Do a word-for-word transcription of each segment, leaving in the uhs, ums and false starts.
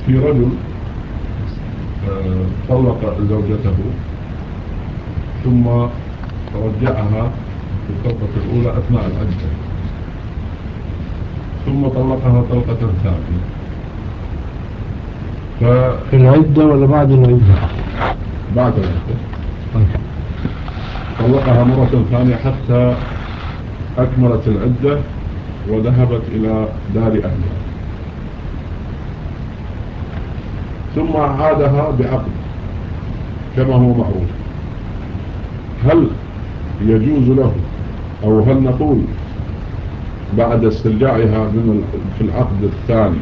في رجل طلق زوجته ثم رجعها في الطلقة الأولى أثناء العدة، ثم طلقها طلقة ثانية. في العدة ولا بعد العدة؟ بعد العدة. طلقها مرة ثانية حتى أكملت العدة وذهبت إلى دار أهلها، ثم عادها بعقد كما هو معروف. هل يجوز له أو هل نقول بعد استرجاعها من في العقد الثاني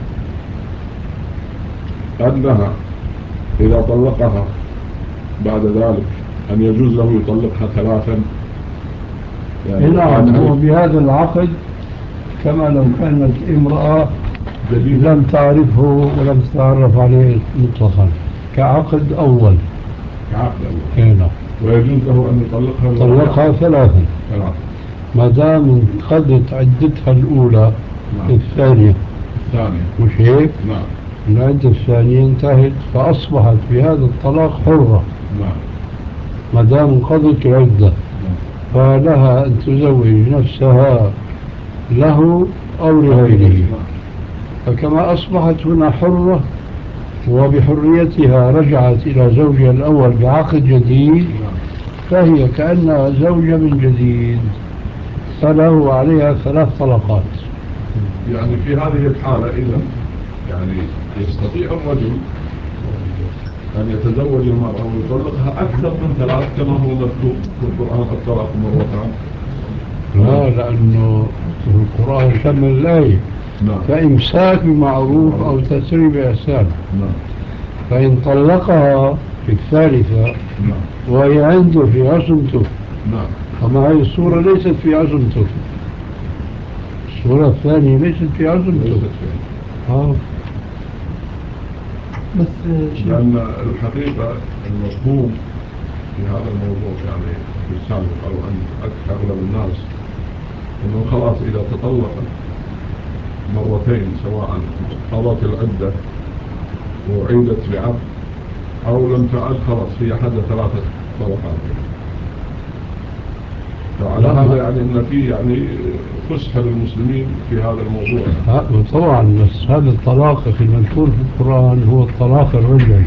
أنها إذا طلقها بعد ذلك أن يجوز له يطلقها ثلاثا؟ يعني نعم، هو بهذا العقد كما لو كانت امرأة جديدة لم تعرفه ولم تتعرف عليه مطلقا، كعقد أول. كعقد أول. هنا. ويجوز له أن يطلقها طلقها ثلاثا ثلاثا ما دام انقضت عدتها الأولى. نعم. الثانية الثانية مش هيك؟ نعم. العدة الثانية انتهت فأصبحت بهذا الطلاق حرة. نعم. ما دام انقضت العدة. نعم. فلها أن تزوج نفسها له أو لغيره. فكما أصبحت هنا حرة وبحريتها رجعت إلى زوجها الأول بعقد جديد، فهي كأنها زوجة من جديد، فله عليها ثلاث طلقات. يعني في هذه الحالة إذا يعني يستطيع الرجل أن يتزوج المرأة ويطلقها أكثر من ثلاث كما هو مكتوب في القرآن الطلاق مرتان؟ لا، لأنه في القرآن كمل الآية. نعم. فإمساك بمعروف أو تسريح بإحسان. نعم. فإن طلقها في الثالثة نعم. وهي عنده في عصمته. نعم. أما هذه الصورة ليست في عصمته، الصورة الثانية ليست في عصمته. آه. بس لأن الحقيقة المفهوم في هذا الموضوع يعني في السابق أو عند أغلب الناس أنه خلاص إذا تطلقت مرتين سواء قضت العدة وعيدت بعقد أو لم تعد خلاص هي حد ثلاثة طلقات. فعلى هذا يعني أن في يعني فسحة للمسلمين في هذا الموضوع. طبعا، بس هذا الطلاق في المذكور في القرآن هو الطلاق الرجعي.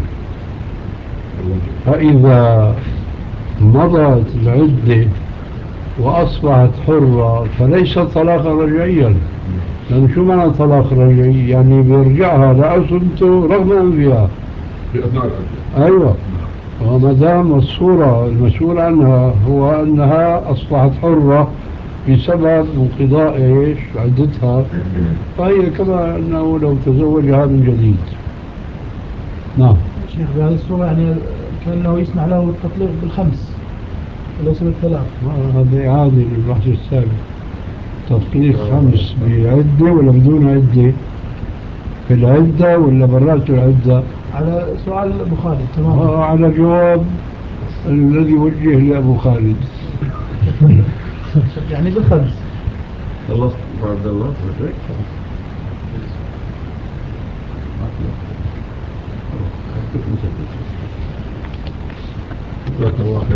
فإذا مضت العدة وأصبحت حرة فليس طلاقا رجعيا. لأن شو معنى طلاق رجعي؟ يعني بيرجعها لعصمته رغم أنفها في أثناء العدة. أيوة. وما دام الصورة المسؤول عنها هو أنها أصبحت حرة بسبب انقضاء إيش عدتها، فهي كما أنه لو تزوجها من جديد. نعم. شيخ بهذه الصورة يعني كأنه يسمح له التطليق بالخمس وليس بالثلاث. هذا عادي للبحث السابق. تطليق خمس بعدة ولا بدون عدة؟ في العدة ولا برات العدة؟ على سؤال أبو خالد تمام. آه، على جواب الذي وجه لأبو خالد. يعني بالخمس. خلصت عبد الله وجهك